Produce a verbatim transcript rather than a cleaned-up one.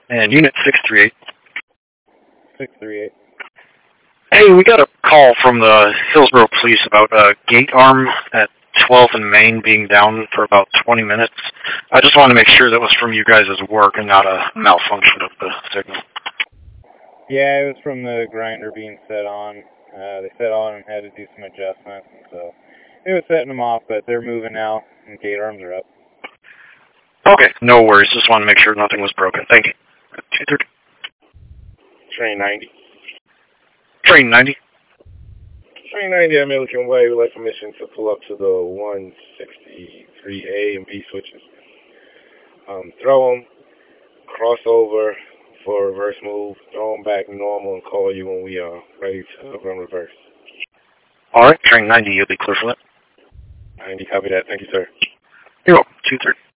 And Unit six three eight. six three eight. Hey, we got a call from the Hillsborough Police about a gate arm at twelfth and Main being down for about twenty minutes. I just wanted to make sure that was from you guys' work and not a malfunction of the signal. Yeah, it was from the grinder being set on. Uh, they set on and had to do some adjustments, so it was setting them off, but they're moving now, and gate arms are up. Okay, no worries. Just wanted to make sure nothing was broken. Thank you. two thirty. Train ninety. Train ninety. Train ninety American Way, we'd like permission to pull up to the one sixty-three A and B switches. Um, throw them, cross over for a reverse move, throw them back normal, and call you when we are ready to run reverse. All right, train ninety, you'll be clear for that. ninety, copy that. Thank you, sir. You're welcome. two thirty.